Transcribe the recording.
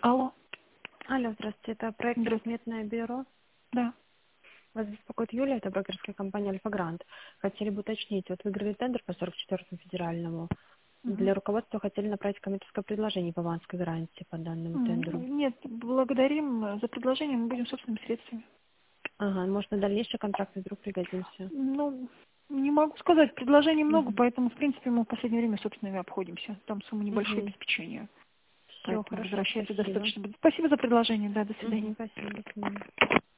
Алло. Алло, здравствуйте, это проект Здравствуйте. «Разметное бюро». Да. Вас беспокоит Юлия, это брокерская компания «Альфа Грант». Хотели бы уточнить, вот выиграли тендер по 44-му федеральному. Мгм. Для руководства хотели направить коммерческое предложение по авансской гарантии по данному тендеру. Нет, благодарим за предложение, мы будем собственными средствами. Ага, может, на дальнейший контракт вдруг пригодимся. Ну, не могу сказать, предложений много, Угу. поэтому, в принципе, мы в последнее время собственными обходимся. Там суммы небольшие Угу. обеспечения, Все, поэтому хорошо, возвращается спасибо. достаточно. Спасибо за предложение, да, до свидания. Угу, спасибо, до свидания.